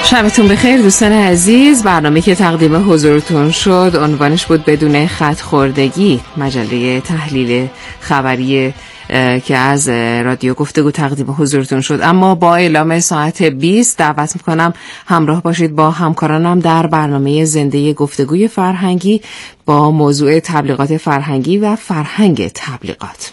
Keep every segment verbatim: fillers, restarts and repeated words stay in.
شبتون بخیر دوستان عزیز. برنامه که تقدیم حضورتون شد عنوانش بود بدون خط خوردگی، مجله تحلیل خبری که از رادیو گفتگو تقدیم حضورتون شد. اما با اعلام ساعت بیست دعوت میکنم همراه باشید با همکارانم در برنامه زنده گفتگوی فرهنگی با موضوع تبلیغات فرهنگی و فرهنگ تبلیغات.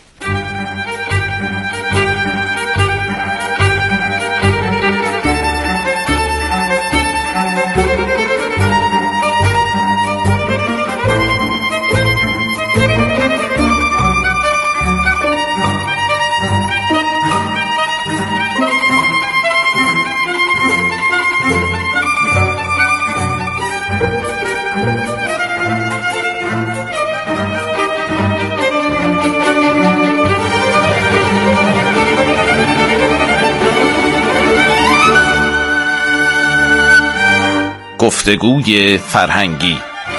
گفتگوی فرهنگی.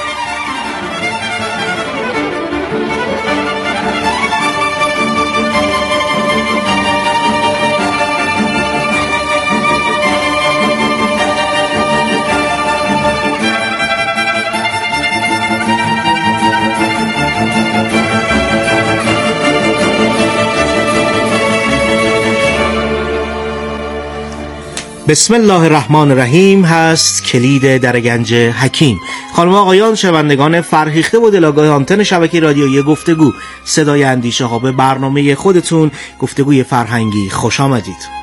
بسم الله الرحمن الرحیم هست کلید در گنج حکیم. خانم آقایان شنوندگان فرهیخته و دلاگاه آنتن شبکه رادیویی گفتگو صدای اندیشه ها، به برنامه خودتون گفتگوی فرهنگی خوش آمدید.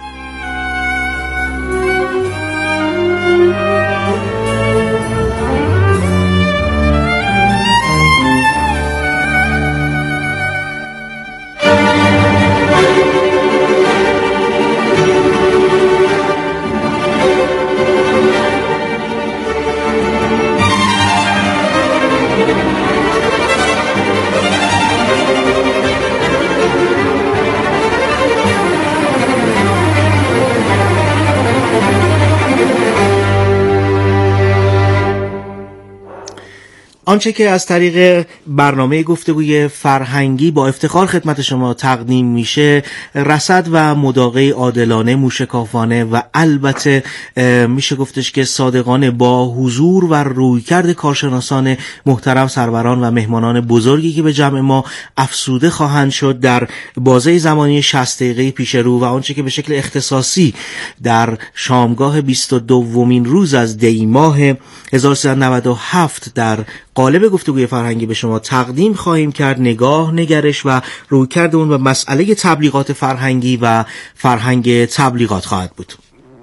آنچه که از طریق برنامه گفتگوی فرهنگی با افتخار خدمت شما تقدیم میشه، رصد و مداقه عادلانه، موشکافانه و البته میشه گفتش که صادقانه با حضور و رویکرد کارشناسان محترم، سروران و مهمانان بزرگی که به جمع ما افزوده خواهند شد در بازه زمانی شصت دقیقه پیش رو، و آنچه که به شکل اختصاصی در شامگاه بیست و دومین روز از دی ماه هزار و سیصد و نود و هفت در قالب گفتگوی فرهنگی به شما تقدیم خواهیم کرد، نگاه، نگرش و رویکرد اون و مسئله تبلیغات فرهنگی و فرهنگ تبلیغات خواهد بود.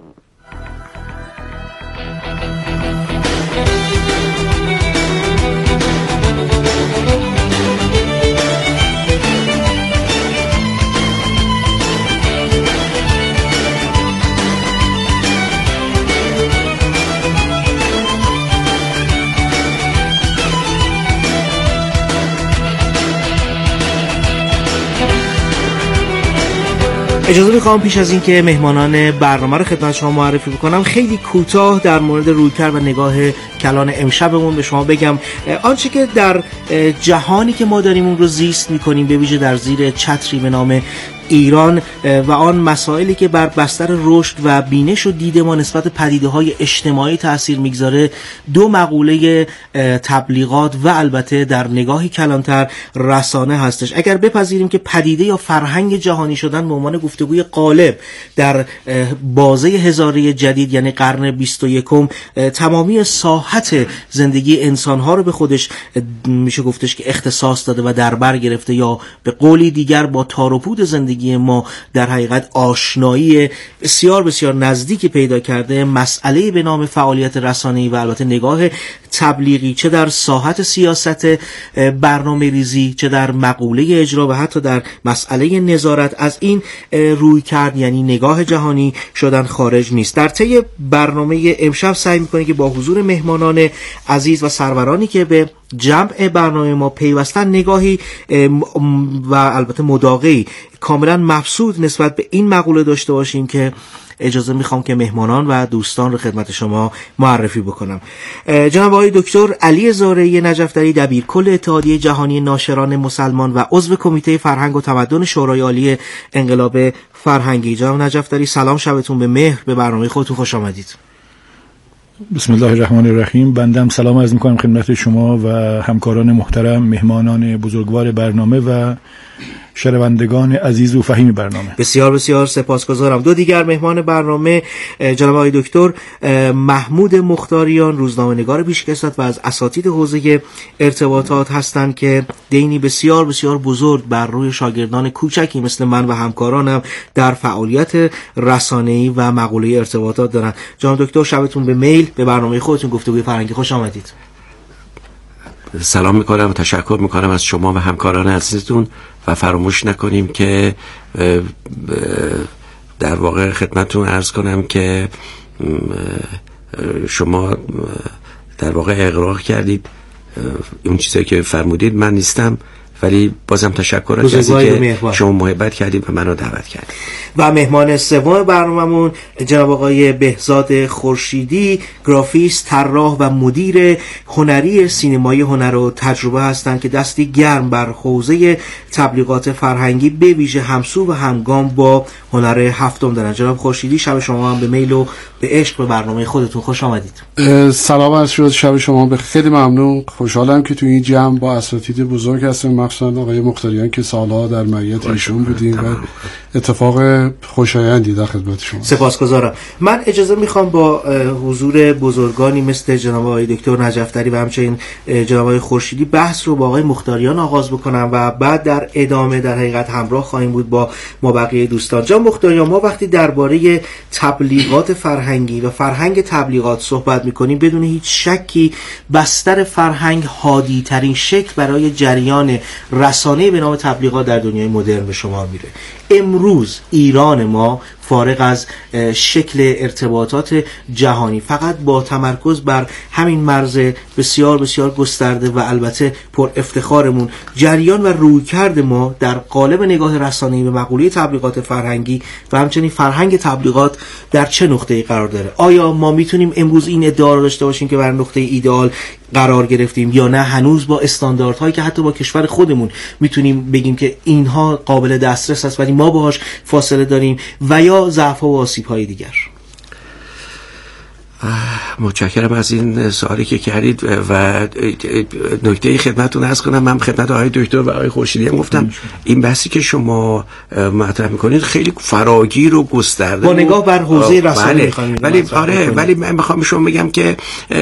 اجازه میخوام پیش از این که مهمانان برنامه رو خدمت شما معرفی بکنم خیلی کوتاه در مورد رویکرد و نگاه کلان امشبمون به شما بگم. آنچه که در جهانی که ما داریم اون رو زیست میکنیم، به ویژه در زیر چتری به نام ایران و آن مسائلی که بر بستر رشد و بینش و دید ما نسبت پدیده‌های اجتماعی تأثیر میگذاره، دو مقوله تبلیغات و البته در نگاهی کلانتر رسانه هستش. اگر بپذیریم که پدیده یا فرهنگ جهانی شدن به عنوان گفتگوی غالب در بازه هزاره جدید یعنی قرن بیست و یکم تمامی ساحت زندگی انسان‌ها رو به خودش میشه گفتش که اختصاص داده و در بر گرفته، یا به قولی دیگر با تار و پود زندگی ما در حقیقت آشنایی بسیار بسیار نزدیکی پیدا کرده، مسئله به نام فعالیت رسانه‌ای و البته نگاه تبلیغی، چه در ساحت سیاست برنامه ریزی، چه در مقوله اجرا و حتی در مسئله نظارت، از این روی کرد یعنی نگاه جهانی شدن خارج نیست. در طی برنامه امشب سعی می‌کنیم که با حضور مهمانان عزیز و سرورانی که به جمع برنامه ما پیوستن نگاهی و البته مداقعی کاملا مبسوط نسبت به این مقوله داشته باشیم که اجازه میخوام که مهمانان و دوستان رو خدمت شما معرفی بکنم. جناب آقای دکتر علی زارعی نجف‌دری، دبیرکل اتحادیه جهانی ناشران مسلمان و عضو کمیته فرهنگ و تمدن شورای عالی انقلاب فرهنگی. جناب نجف‌دری سلام، شبتون به مهر، به برنامه خودتون خوش آمدید. بسم الله الرحمن الرحیم. بندم سلام عرض میکنم خدمت شما و همکاران محترم، مهمانان بزرگوار برنامه و شنوندگان عزیز و فهیم برنامه. بسیار بسیار سپاسگزارم. دو دیگر مهمان برنامه جناب آقای دکتر محمود مختاریان، روزنامه‌نگار پیشکسوت و از اساتید حوزه ارتباطات هستند که دینی بسیار بسیار بزرگ بر روی شاگردان کوچکی مثل من و همکارانم در فعالیت رسانه‌ای و مقوله ارتباطات دارن. جناب دکتر شبتون به میل به برنامه خودتون گفتگوی فرهنگی خوش آمدید. سلام میکنم و تشکر میکنم از شما و همکاران عزیزتون و فراموش نکنیم که در واقع خدمتتون عرض کنم که شما در واقع اقرار کردید اون چیزایی که فرمودید من نیستم، ولی بازم تشکر از اینکه شما محبت کردید و منو دعوت کردید. و مهمان سوم برنامه‌مون جناب آقای بهزاد خورشیدی، گرافیست، طراح و مدیر هنری سینمای هنر و تجربه هستند که دستی گرم بر حوزه تبلیغات فرهنگی به ویژه همسو و همگام با هنر هفتم دارن. جناب خورشیدی، شب شما هم به میل و به عشق به برنامه خودتون خوش آمدید. سلام عرض شد، شب شما به خیلی ممنون. خوشحالم که تو این جمع با اساتید بزرگ هستم، مخصوصا آقای مختاریان که سالها در معیت ایشون بودیم و اتفاق خوشایندی در خدمت شما. سپاسگزارم. من اجازه میخوام با حضور بزرگانی مثل جناب آقای دکتر نجف‌دری و همچنین جناب آقای خورشیدی بحث رو با آقای مختاریان آغاز بکنم و بعد در ادامه در حقیقت همراه خواهیم بود با ما بقیه دوستان. جناب مختاریان، ما وقتی درباره تبلیغات فرهنگی و فرهنگ تبلیغات صحبت میکنیم بدون هیچ شکی بستر فرهنگ هادی ترین شکل برای جریان رسانه‌ای به نام تبلیغات در دنیای مدرن به شمار میره. امروز ایران ما فارغ از شکل ارتباطات جهانی فقط با تمرکز بر همین مرز بسیار بسیار گسترده و البته پر افتخارمون، جریان و رویکرد ما در قالب نگاه رسانه‌ای به مقوله تبلیغات فرهنگی و همچنین فرهنگ تبلیغات در چه نقطه‌ای قرار داره؟ آیا ما میتونیم امروز این ادعا رو داشته باشیم که بر نقطه ایدئال قرار گرفتیم یا نه هنوز با استانداردهایی که حتی با کشور خودمون میتونیم بگیم که اینها قابل دسترس است ولی ما باهاش فاصله داریم، و یا ضعف و آسیب‌های دیگر؟ متشکرم از این سوالی که کردید و نکته خدمتتون عرض کنم. من خدمت آقای دکتر و آقای خورشیدی هم گفتم این بحثی که شما مطرح میکنید خیلی فراگیر و گسترده با نگاه بر حوزه رسانه میخوام، ولی آره ولی من میخوام شما بگم که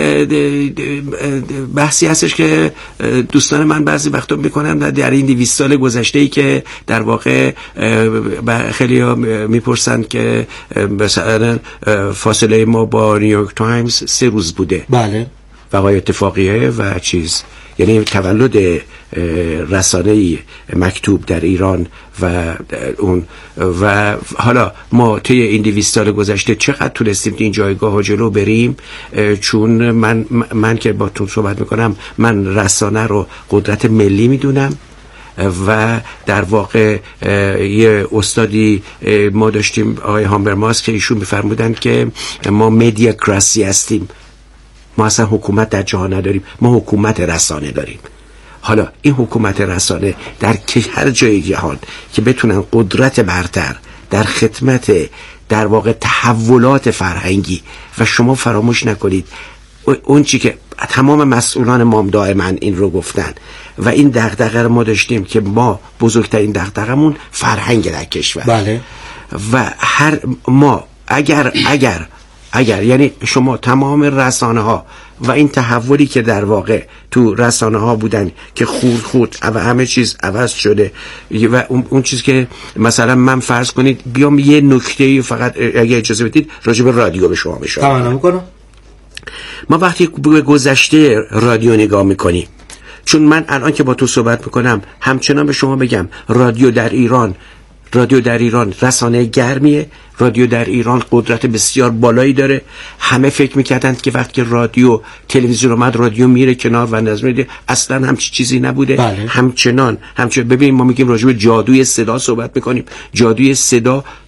بحثی هستش که دوستان من بعضی وقتا میکنن در این دویست سال گذشته‌ای که در واقع خیلی ها میپرسن که مثلا فاصله ما با نیویورک تایمز سه روز بوده. بله. وقایع اتفاقیه و چیز، یعنی تولد رسانه‌ای مکتوب در ایران و اون و حالا ما طی این دویست سال گذشته چقدر تونستیم این جایگاه ها جلو بریم. چون من من که با تون صحبت میکنم، من رسانه رو قدرت ملی میدونم و در واقع یه استادی ما داشتیم آقای هامبرماس که ایشون میفرمودن که ما مدیاکراسی هستیم، ما اصلا حکومت در جهان نداریم، ما حکومت رسانه داریم. حالا این حکومت رسانه در هر جای جهان که بتونن قدرت برتر در خدمت در واقع تحولات فرهنگی، و شما فراموش نکنید اون چی که تمام مسئولان ما دائما این رو گفتن و این دغدغه رو ما داشتیم که ما بزرگترین دغدغمون فرهنگ در کشور. بله. و هر ما اگر اگر اگر یعنی شما تمام رسانه ها و این تحولی که در واقع تو رسانه ها بودن که خود خود و همه چیز عوض شده و اون, اون چیز که مثلا من فرض کنید بیام یه نکته فقط اگه اجازه بدید راجع به رادیو به شما بشم. تمام میکنم. ما وقتی به گذشته رادیو نگاه میکنیم، چون من الان که با تو صحبت میکنم همچنان به شما بگم رادیو در ایران رادیو در ایران رسانه گرمیه، رادیو در ایران قدرت بسیار بالایی داره. همه فکر میکردن که وقتی رادیو تلویزیون اومد رادیو میره کنار و نظم میده، اصلا همچی چیزی نبوده. بله. همچنان همچنان ببینیم ما میگیم راجع به جادوی صدا صحبت میکنیم، جادوی صدا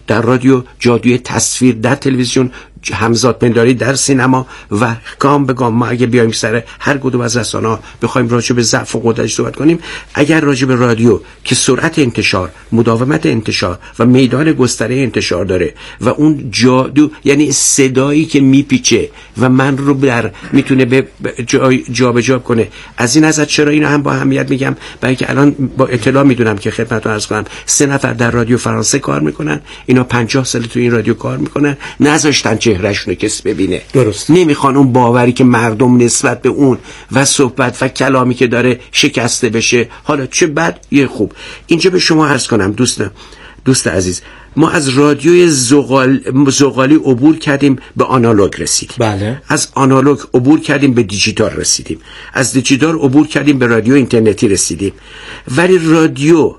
در رادیو جادوی تصویر، در تلویزیون همزاد پنداری، در سینما و گام به گام ما اگه بیایم سر هر کدوم از رسانه‌ها بخوایم راجع به ضعف و قدرتش صحبت کنیم، اگر راجع به رادیو که سرعت انتشار، مداومت انتشار و میدان گستره انتشار داره و اون جادو یعنی صدایی که میپیچه و من رو در میتونه به جا به جا کنه، از این نظر چرا اینو هم با اهمیت میگم؟ برای که الان با اطلاع میدونم که خدمتتون عرض کنم سه نفر در رادیو فرانسه کار میکنن، اینا پنجاه سال تو این رادیو کار میکنن، نذاشتن چهرهشون کسی ببینه. درست. نمیخوان اون باوری که مردم نسبت به اون و صحبت و کلامی که داره شکسته بشه. حالا چه بد یه خوب. اینجا به شما عرض کنم دوست دوست عزیز، ما از رادیوی زغال زغالی عبور کردیم به آنالوگ رسیدیم. بله. از آنالوگ عبور کردیم به دیجیتال رسیدیم. از دیجیتال عبور کردیم به رادیو اینترنتی رسیدیم. ولی رادیو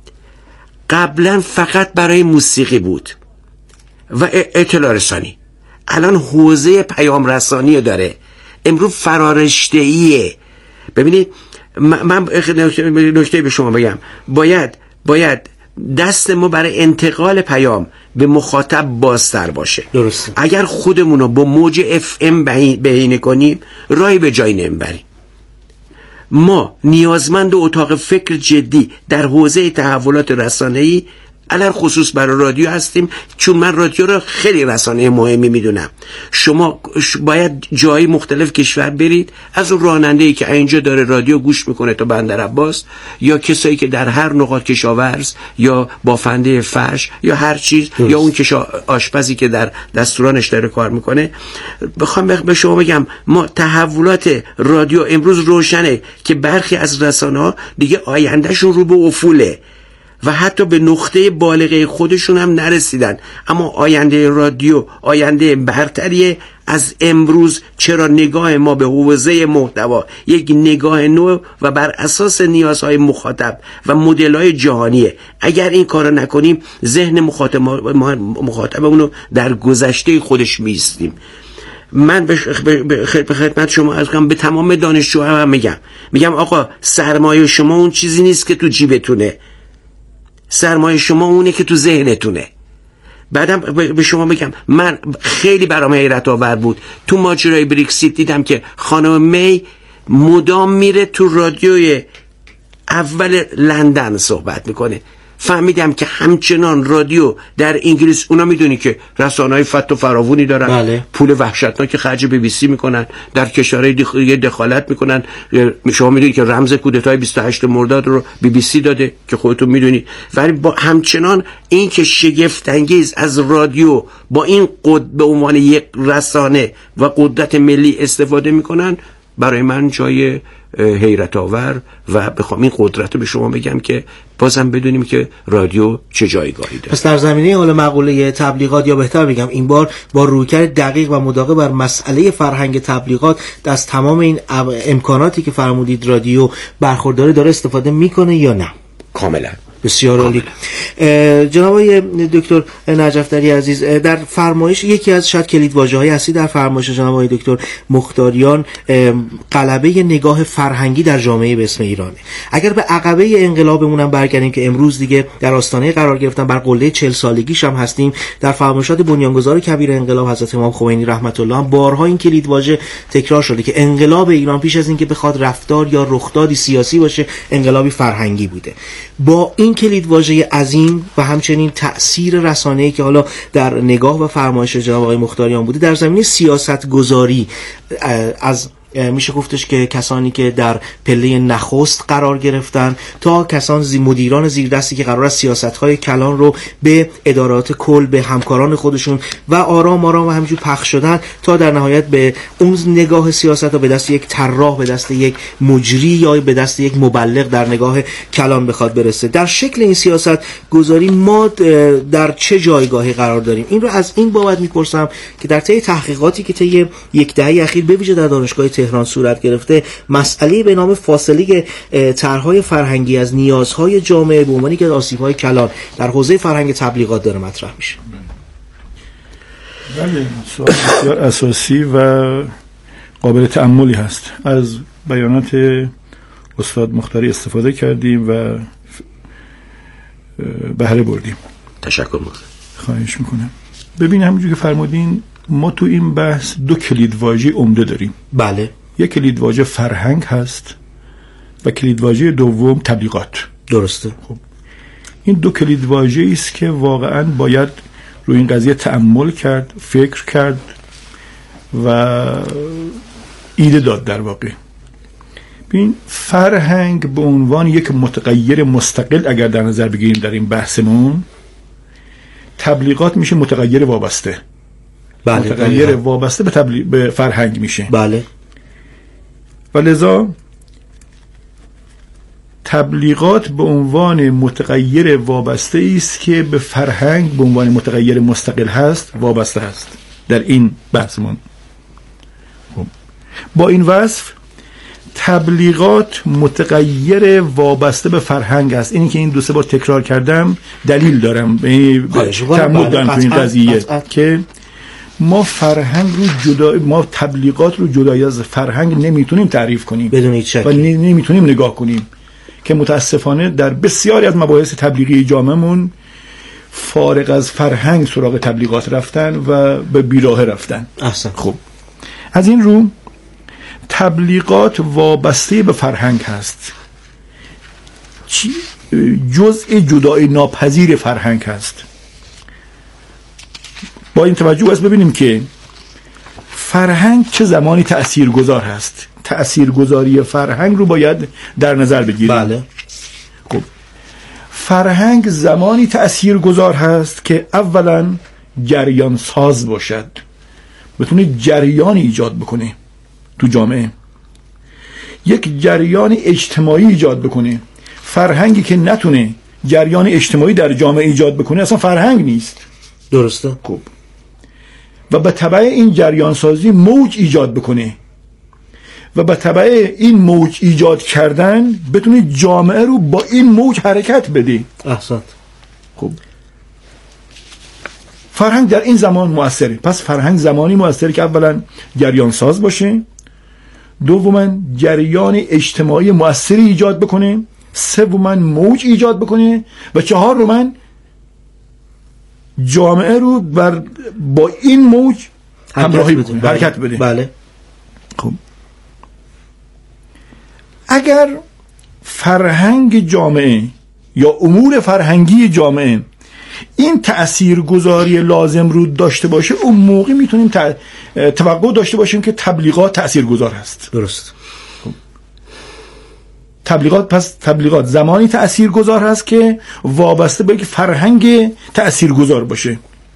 قبلا فقط برای موسیقی بود و اطلاع رسانی. الان حوزه پیام رسانی داره، امروز فرارشته‌ایه. ببینید من نکته به شما بگم، باید باید دست ما برای انتقال پیام به مخاطب بازتر باشه. درسته. اگر خودمون رو با موج اف ام بهینه کنیم راهی به جایی نمیبریم. ما نیازمند اتاق فکر جدی در حوزه تحولات رسانه‌ای علل خصوص برای رادیو هستیم، چون من رادیو رو خیلی رسانه مهمی میدونم. شما باید جایی مختلف کشور برید، از اون راننده‌ای که اینجا داره رادیو گوش میکنه تا بندر عباس، یا کسایی که در هر نقاط کشاورز یا بافنده فرش یا هر چیز درست. یا اون کشا آشپزی که در رستورانش داره کار میکنه، بخوام به شما بگم ما تحولات رادیو امروز روشنه که برخی از رسانه‌ها دیگه آیندهشون رو به افوله و حتی به نقطه بالغه خودشون هم نرسیدن، اما آینده رادیو آینده برتریه از امروز. چرا نگاه ما به حوزه محتوا یک نگاه نو و بر اساس نیازهای مخاطب و مدل‌های جهانیه. اگر این کارو نکنیم ذهن مخاطب مخاطبمون رو در گذشته خودش میستیم. من به خدمت شما از کنم به تمام دانشجوها هم میگم میگم آقا سرمایه شما اون چیزی نیست که تو جیبتونه، سرمایه شما اونه که تو ذهنتونه. بعدم به شما بگم من خیلی برام حیرت آور بود تو ماجرای بریکسیت دیدم که خانم می مدام میره تو رادیوی اول لندن صحبت میکنه. فهمیدم که همچنان رادیو در انگلیس، اونا میدونی که رسانه‌های فت و فراوونی دارن، بله. پول وحشتناک خرج بی بی سی میکنن، در کشورهای دیگه دخالت میکنن. شما میدونید که رمز کودتای بیست و هشتم مرداد رو بی بی سی داده که خودتون میدونید. ولی با همچنان این که شگفت انگیز از رادیو با این قد به عنوان یک رسانه و قدرت ملی استفاده میکنن، برای من جای حیرت آور و بخوام این قدرت رو به شما بگم که بازم بدونیم که رادیو چه جایگاهی داره. پس در زمینه حال مقوله تبلیغات، یا بهتر بگم این بار با رویکرد دقیق و مداوم بر مسئله فرهنگ تبلیغات، از تمام این امکاناتی که فرمودید رادیو برخورداره داره استفاده میکنه یا نه؟ کاملا. بسیار عالی. جناب آقای دکتر نجف‌دری عزیز، در فرمایش یکی از شاید کلیدواژه‌های اصلی در فرمایش جناب آقای دکتر مختاریان غلبه نگاه فرهنگی در جامعه به اسم ایرانه. اگر به عقبه انقلابمون هم برگردیم که امروز دیگه در آستانه قرار گرفتن، بر قله چهل سالگیش هم هستیم، در فرمایشات بنیانگذار کبیر انقلاب حضرت امام خمینی رحمت الله هم بارها این کلیدواژه تکرار شده که انقلاب ایران پیش از اینکه بخواد رفتار یا رخدادی سیاسی باشه، انقلابی فرهنگی بوده. با این کلیدواژه عظیم و همچنین تأثیر رسانه‌ای که حالا در نگاه و فرمایش جناب آقای مختاریان بوده، در زمینه سیاست گذاری از میشه گفتش که کسانی که در پله نخست قرار گرفتن تا کسان زی مدیران زیردستی که قرار است سیاست‌های کلان رو به ادارات کل، به همکاران خودشون و آرام آرام و همینجور پخش شدن، تا در نهایت به اون نگاه سیاست رو به دست یک طراح، به دست یک مجری یا به دست یک مبلغ در نگاه کلان بخواد برسه. در شکل این سیاست گذاری ما در چه جایگاهی قرار داریم؟ این رو از این بابت میپرسم که در طی تحقیقاتی که طی یک دهه اخیر به ویژه در دانشگاه تهران صورت گرفته، مسئله به نام فاصله طرح‌های فرهنگی از نیازهای جامعه به عنوان یک از آسیب‌های کلان در حوزه فرهنگ تبلیغات داره مطرح میشه. بله، سوال بسیار اساسی و قابل تأملی هست. از بیانات استاد مختاری استفاده کردیم و بهره بردیم. تشکر می‌کنم. خواهش میکنم. ببین همونجوری که فرمودین ما تو این بحث دو کلیدواژه عمده داریم. بله. یک کلیدواژه فرهنگ هست و کلیدواژه دوم تبلیغات. درسته. خب این دو کلیدواژه‌ای است که واقعاً باید روی این قضیه تأمل کرد، فکر کرد و ایده داد. در واقع ببین فرهنگ به عنوان یک متغیر مستقل اگر در نظر بگیریم در این بحثمون، تبلیغات میشه متغیر وابسته. بله. متغیر بله. وابسته به, تبلیغ به فرهنگ میشه. بله. و لذا تبلیغات به عنوان متغیر وابسته است که به فرهنگ به عنوان متغیر مستقل هست وابسته هست در این بحثمون. با این وصف تبلیغات متغیر وابسته به فرهنگ است. اینی که این دو سه بار تکرار کردم دلیل دارم، تعمد دارم تو این قضیه که ما فرهنگ رو جدا، ما تبلیغات رو جدای از فرهنگ نمیتونیم تعریف کنیم بدون هیچ شکی و نمیتونیم نگاه کنیم، که متاسفانه در بسیاری از مباحث تبلیغی جامعه‌مون فارغ از فرهنگ سراغ تبلیغات رفتن و به بیراهه رفتن. احسن. خب از این رو تبلیغات وابسته به فرهنگ هست، جزء جدای ناپذیر فرهنگ هست. با این توجه است ببینیم که فرهنگ چه زمانی تأثیرگذار هست. تأثیرگذاری فرهنگ رو باید در نظر بگیریم. بله. خب فرهنگ زمانی تأثیرگذار هست که اولا جریان ساز باشد، بتونه جریان ایجاد بکنه تو جامعه، یک جریان اجتماعی ایجاد بکنه. فرهنگی که نتونه جریان اجتماعی در جامعه ایجاد بکنه اصلا فرهنگ نیست. درسته. خب و به تبع این جریان سازی موج ایجاد بکنه و به تبع این موج ایجاد کردن بتونه جامعه رو با این موج حرکت بده. احسن. خب فرهنگ در این زمان مؤثره. پس فرهنگ زمانی مؤثره که اولا جریان ساز باشه، دوما جریان اجتماعی مؤثری ایجاد بکنه، سوما موج ایجاد بکنه و چهارم جامعه رو بر با این موج همراهی بکنه، حرکت بده. بله. خب اگر فرهنگ جامعه یا امور فرهنگی جامعه این تأثیرگذاری لازم رو داشته باشه، اون موقع میتونیم توقع داشته باشیم که تبلیغات تأثیرگذار هست. درست. تبلیغات پس تبلیغات زمانی تأثیرگذار هست که وابسته به یک فرهنگ تأثیرگذار باشه.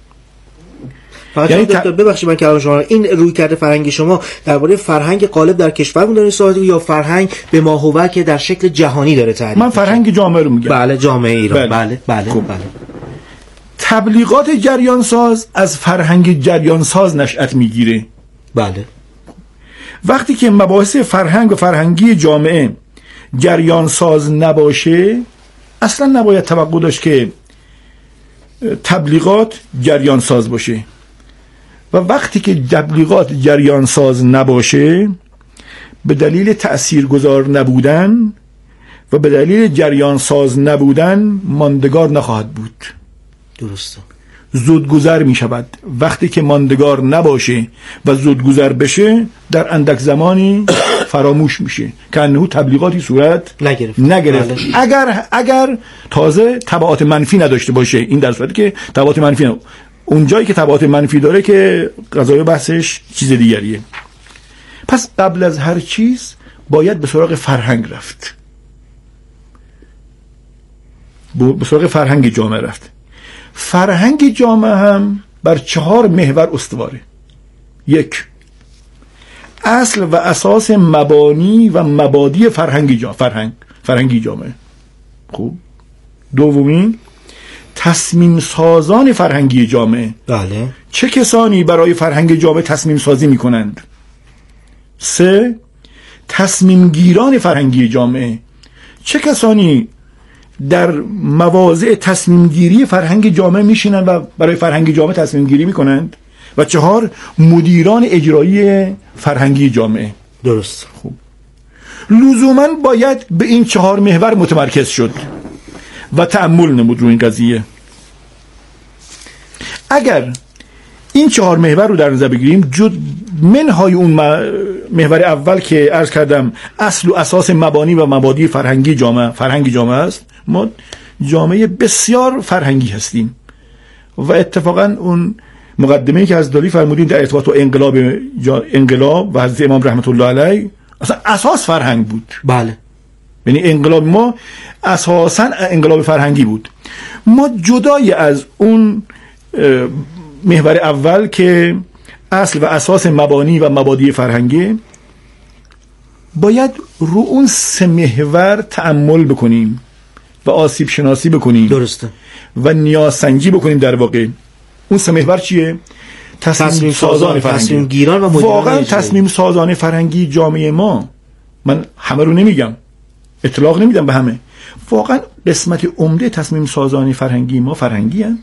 یعنی دکتر ببخشید من کلام شما، این روی کرده فرهنگی شما درباره فرهنگ غالب در کشورمون دارین صحبت یا فرهنگ به ماهوته که در شکل جهانی داره تعریف؟ من فرهنگ جامعه رو میگم. بله جامعه ایران. بله بله خب. بله. تبلیغات جریان ساز از فرهنگ جریان ساز نشأت میگیره. بله. وقتی که مباحث فرهنگ و فرهنگی جامعه جریان ساز نباشه، اصلا نباید توقع داشت که تبلیغات جریان ساز باشه. و وقتی که تبلیغات جریان ساز نباشه، به دلیل تأثیرگذار نبودن و به دلیل جریان ساز نبودن ماندگار نخواهد بود. درسته. زودگذر می شود. وقتی که ماندگار نباشه و زودگذر بشه، در اندک زمانی فراموش میشه که انه تبلیغاتی صورت نگرفت. نگرفت. اگر اگر تازه تبعات منفی نداشته باشه. این در صورتی که تبعات منفی نداشته. اونجایی که تبعات منفی داره که قضایه بحثش چیز دیگریه. پس قبل از هر چیز باید به سراغ فرهنگ رفت، به سراغ فرهنگ جامعه رفت. فرهنگ جامعه هم بر چهار محور استواره. یک، اصل و اساس مبانی و مبادی فرهنگی جامعه فرهنگ فرهنگی جامعه. خوب. دومی، تصمیم سازان فرهنگی جامعه. بله. چه کسانی برای فرهنگ جامعه تصمیم سازی می کنند؟ سه، تصمیم گیران فرهنگی جامعه. چه کسانی در مواضع تصمیم گیری فرهنگ جامعه میشینند و برای فرهنگ جامعه تصمیم گیری میکنند؟ و چهار، مدیران اجرایی فرهنگی جامعه. درست. خوب. لزوما باید به این چهار محور متمرکز شد و تأمل نمود رو این قضیه. اگر این چهار محور رو در نظر بگیریم، جد منهای اون محور اول که عرض کردم اصل و اساس مبانی و مبادی فرهنگی جامعه فرهنگی جامعه است، ما جامعه بسیار فرهنگی هستیم و اتفاقا اون مقدمه‌ای که از دالی فرمودین در ارتباط با انقلاب انقلاب و حضرت امام رحمت الله علیه اصلا اساس فرهنگ بود. بله، یعنی انقلاب ما اساسا انقلاب فرهنگی بود. ما جدای از اون محور اول که اصل و اساس مبانی و مبادی فرهنگی، باید رو اون سه محور تأمل بکنیم و آسیب شناسی بکنیم. درسته. و نیازسنجی بکنیم. در واقع اون سه محور چیه؟ تصمیم, تصمیم سازان فرهنگی، تصمیم گیران و مدیران. واقعا تصمیم سازان فرهنگی جامعه ما، من همه رو نمیگم، اطلاق نمیدم به همه، واقعا قسمت عمده تصمیم سازان فرهنگی ما فرهنگی هن؟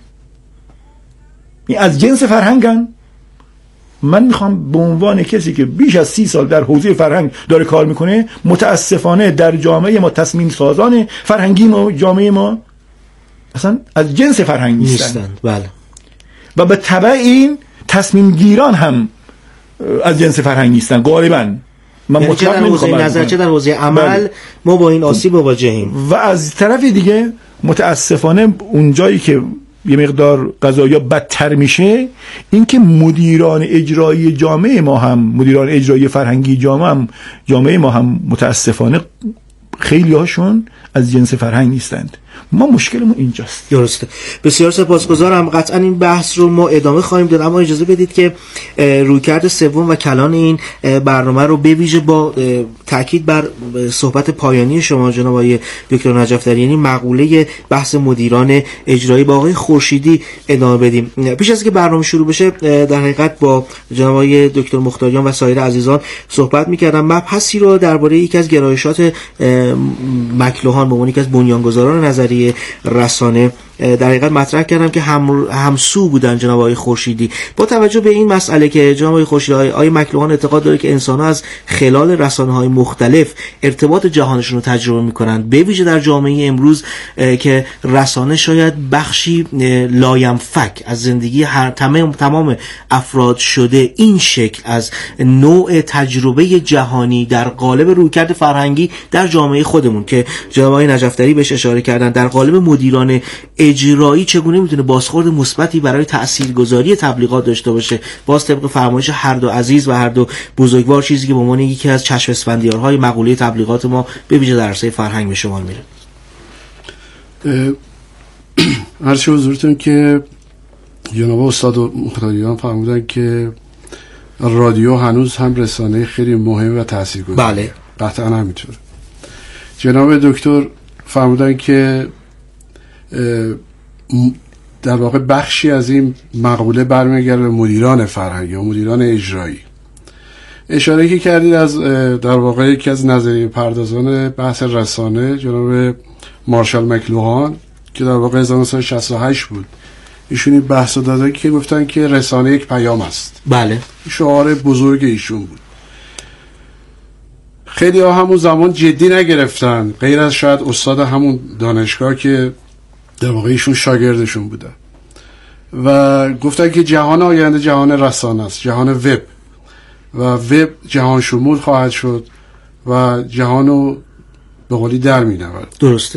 این از جنس فرهنگن. من میخوام به عنوان کسی که بیش از سی سال در حوزه فرهنگ داره کار میکنه، متاسفانه در جامعه ما تصمیم سازان فرهنگی ما، جامعه ما اصلا از جنس فرهنگ نیستن. بله. و به تبع این تصمیم گیران هم از جنس فرهنگ نیستن غالبا. من یعنی چه در حوزه نظر چه در حوزه عمل بله. ما با این آسیب مواجهیم. و از طرف دیگه متاسفانه اون جایی که یه مقدار قضایا بدتر میشه، این که مدیران اجرایی جامعه ما هم، مدیران اجرایی فرهنگی جامعه هم جامعه ما هم متاسفانه خیلی هاشون از جنس فرهنگ نیستند. ما مشکلمون اینجاست. درسته. بسیار سپاسگزارم. قطعا این بحث رو ما ادامه خواهیم داد، اما اجازه بدید که رویکرد سوم و کلان این برنامه رو به ویژه با تاکید بر صحبت پایانی شما جناب آقای دکتر نجف‌دری، یعنی مقوله بحث مدیران اجرایی با آقای خورشیدی ادامه بدیم. پیش از که برنامه شروع بشه در حقیقت با جناب آقای دکتر مختاریان و سایر عزیزان صحبت می‌کردم، مبحثی رو درباره یکی از گرایشات مکلوهان به عنوان یکی از بنیانگذاران نظریه رسانه در حقیقت مطرح کردم که هم همسو بودن جناب آقای خورشیدی. با توجه به این مسئله که جناب آقای خورشیدی آقای مکلوهان اعتقاد داره که انسان‌ها از خلال رسانه‌های مختلف ارتباط جهانشون رو تجربه می‌کنند، به ویژه در جامعه امروز که رسانه شاید بخشی لاینفک از زندگی هر تمام تمام افراد شده، این شکل از نوع تجربه جهانی در قالب رویکرد فرهنگی در جامعه خودمون که جناب آقای نجف‌دری بهش اشاره کردن، در قالب مدیران اجرایی چگونه میتونه بازخورد مثبتی برای تاثیرگذاری تبلیغات داشته باشه. باز طبق فرمایش هر دو عزیز و هر دو بزرگوار، چیزی که به عنوان یکی از چشم اسفندیارهای مقوله تبلیغات ما به ویژه در عرصه فرهنگ به شمار میره. عرض حضورتون که جناب استاد مختاریان فرمودن که رادیو هنوز هم رسانه خیلی مهم و تاثیرگذار. بله، قطعا همینطوره. جناب دکتر فرمودن که در واقع بخشی از این مقوله برمیگرده به مدیران فرهنگی و مدیران اجرایی. اشاره که کردید از در واقع یکی از نظریه پردازان بحث رسانه جناب مارشال مکلوهان که در واقع هزار و نهصد و شصت و هشت بود، ایشون این بحث رو دادن که گفتن که رسانه یک پیام است. بله، شعار بزرگ ایشون بود. خیلی ها همون زمان جدی نگرفتن، غیر از شاید استاد همون دانشگاه که در واقع ایشون شاگردشون بودن و گفتن که جهان آینده جهان رسانه است، جهان وب، و وب جهان شمول خواهد شد و جهانو به قولی در می نورد. درسته.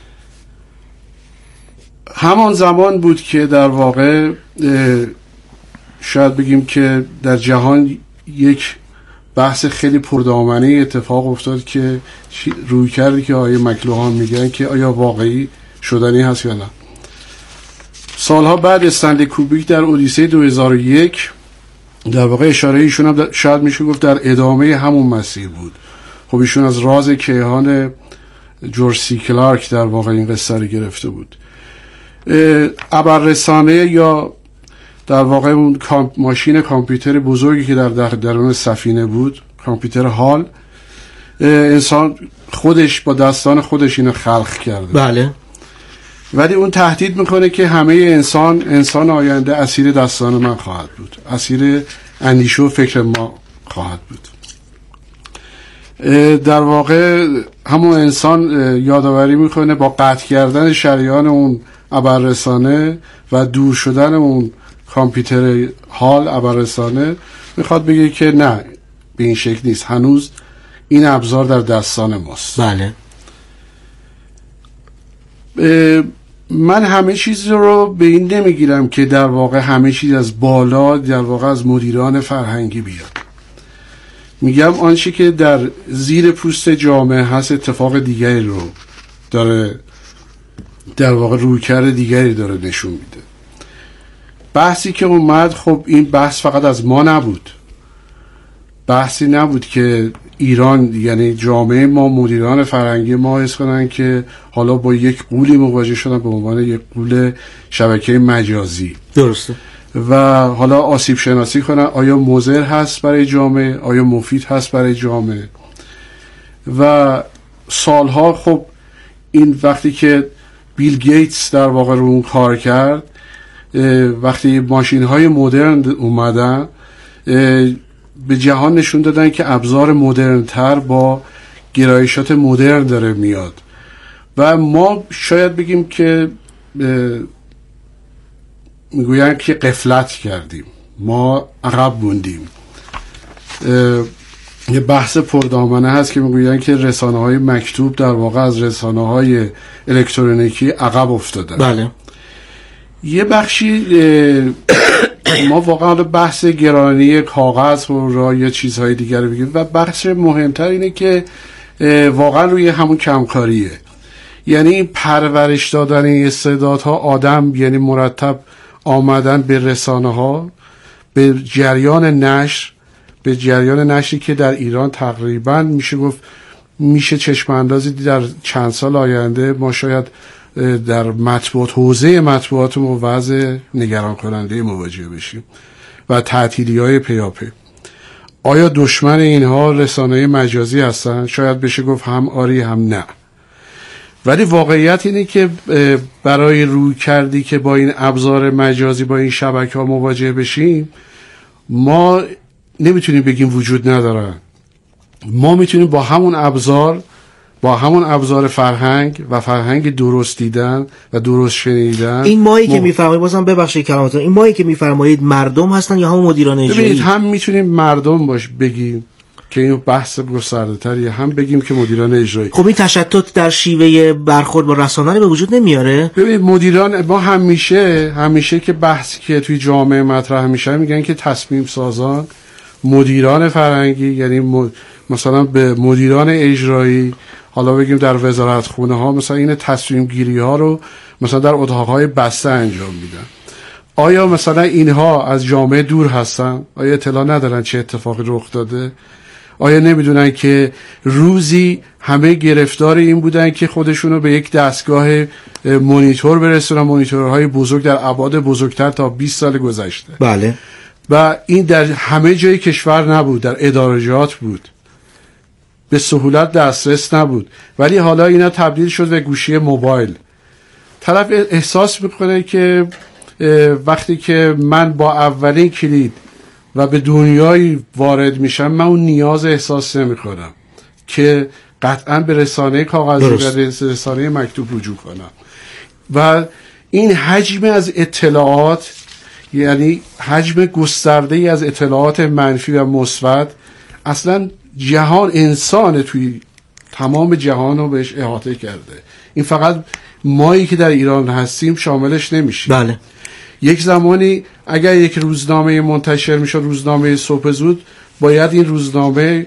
همان زمان بود که در واقع شاید بگیم که در جهان یک بحث خیلی پردامنه اتفاق افتاد که روی کردی که آیه مکلوهان میگن که آیا واقعی شدنی هست یا نه. سالها بعد استنلی کوبریک در اودیسه دو هزار و یک در واقع اشاره ایشون هم شاید میشه گفت در ادامه همون مسیر بود. خب ایشون از راز کیهان جورج سی کلارک در واقع این قصه رو گرفته بود. ابررسانه یا در واقع اون کامپ ماشین کامپیوتر بزرگی که در درون سفینه بود، کامپیوتر هال، انسان خودش با دستان خودش اینو خلق کرده. بله. ولی اون تهدید میکنه که همه انسان انسان آینده اسیر دستان من خواهد بود، اسیر اندیشه و فکر ما خواهد بود. در واقع همون انسان یادآوری میکنه با قطع کردن شریان اون ابررسانه و دور شدن اون کامپیوتر حال ابررسانه میخواد بگه که نه، به این شکل نیست، هنوز این ابزار در دستان ماست. بله. من همه چیز رو به این نمیگیرم که در واقع همه چیز از بالا در واقع از مدیران فرهنگی بیاد. میگم آنچه که در زیر پوست جامعه هست اتفاق دیگری رو داره، در واقع رویکرد دیگری داره نشون میده. بحثی که اومد، خب این بحث فقط از ما نبود، بحثی نبود که ایران یعنی جامعه ما، مدیران فرهنگی ما حس کنن که حالا با یک قولی مواجه شدن به عنوان یک قول شبکه مجازی. درسته. و حالا آسیب شناسی کنن آیا مضر هست برای جامعه، آیا مفید هست برای جامعه. و سالها خب این وقتی که بیل گیتس در واقع رو اون کار کرد، وقتی ماشین های مدرن اومدن به جهان نشون دادن که ابزار مدرن تر با گرایشات مدرن داره میاد و ما شاید بگیم که میگوین که غفلت کردیم، ما عقب موندیم. یه بحث پردامنه هست که میگوین که رسانه های مکتوب در واقع از رسانه های الکترونیکی عقب افتادن. بله. یه بخشی ما واقعا بحث گرانی کاغذ و را یه چیزهای دیگر رو بگیم و بحث مهمتر اینه که واقعا روی همون کمکاریه، یعنی پرورش دادن این استعدادها، آدم یعنی مرتب آمدن به رسانه ها، به جریان نشر، به جریان نشری که در ایران تقریبا میشه گفت میشه چشم اندازی در چند سال آینده ما شاید در مطبوعات، حوزه مطبوعات و وضع نگران کننده مواجه بشیم و تعطیلی های پیاپی. آیا دشمن اینها رسانه مجازی هستن؟ شاید بشه گفت هم آری هم نه، ولی واقعیت اینه که برای روی کردی که با این ابزار مجازی، با این شبکه ها مواجه بشیم، ما نمیتونیم بگیم وجود ندارن. ما میتونیم با همون ابزار با همون ابزار فرهنگ و فرهنگ درست دیدن و درست شنیدن، این مایی ما... که میفرمایید، بازم ببخشید کلامتون، این مایی که میفرمایید مردم هستن یا هم مدیران اجرایی؟ ببینید، هم میتونیم مردم باش بگیم که این بحث گسترده تریه، هم بگیم که مدیران اجرایی. خب این تشتت در شیوه برخورد با رسانه رو به وجود نمیاره؟ ببینید مدیران ما همیشه همیشه که بحثی که توی جامعه مطرح میشه میگن که تصمیم سازان، مدیران فرهنگی، یعنی م... مثلا به مدیران اجرایی، حالا بگیم در وزارت خونه ها، مثلا این تصمیم گیری ها رو مثلا در اتاق های بسته انجام میدن. آیا مثلا اینها از جامعه دور هستن؟ آیا اطلاع ندارن چه اتفاقی رخ داده؟ آیا نمیدونن که روزی همه گرفتار این بودن که خودشونو به یک دستگاه مانیتور برسونن، مانیتورهای بزرگ در ابعاد بزرگتر تا بیست سال گذشته؟ بله. و این در همه جای کشور نبود، در ادارجات بود، به سهولت دسترس نبود، ولی حالا اینا تبدیل شد به گوشی موبایل. طرف احساس میکنه که وقتی که من با اولین کلید و به دنیای وارد میشم، من اون نیاز احساس نمیکنم که قطعا به رسانه کاغذی و رسانه مکتوب رجوع کنم. و این حجم از اطلاعات، یعنی حجم گسترده ای از اطلاعات منفی و مثبت، اصلا جهان، انسان توی تمام جهان رو بهش احاطه کرده. این فقط مایی که در ایران هستیم شاملش نمیشه. بله. یک زمانی اگر یک روزنامه منتشر میشه، روزنامه صبح زود، باید این روزنامه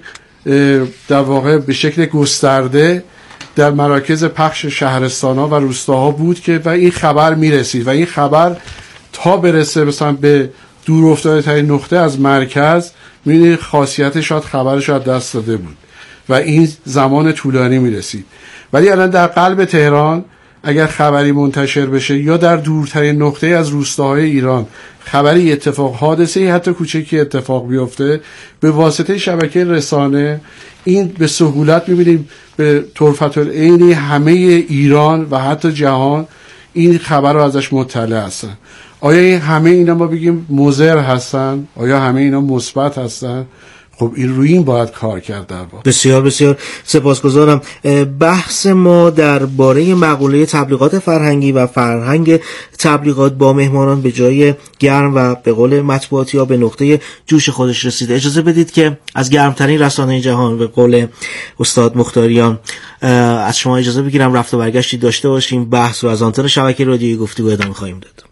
در واقع به شکل گسترده در مراکز پخش شهرستان‌ها و روستاها بود که و این خبر میرسید و این خبر تا برسه مثلا به دور افتاده ترین نقطه از مرکز، می‌بینید خاصیت شاید خبرش از دست داده بود و این زمان طولانی میرسید. ولی الان در قلب تهران اگر خبری منتشر بشه یا در دورترین نقطه از روستاهای ایران خبری اتفاق، حادثه حتی کوچکی اتفاق بیفته، به واسطه شبکه رسانه این به سهولت می‌بینیم به طرفت العین همه ایران و حتی جهان این خبر رو ازش مطلع هستن. آیا همه اینا ما بگیم مضر هستن؟ آیا همه اینا مثبت هستن؟ خب این روی این باید کار کرد در واقع. بسیار بسیار سپاسگزارم. بحث ما درباره مقوله تبلیغات فرهنگی و فرهنگ تبلیغات با مهمانان به جای گرم و به قول مطبوعاتی ها به نقطه جوش خودش رسیده. اجازه بدید که از گرمترین رسانه جهان به قول استاد مختاریان از شما اجازه بگیرم رفت و برگشتی داشته باشیم. بحث و از آنتن شبکه رادیویی گفتگو ادامه خواهیم داد.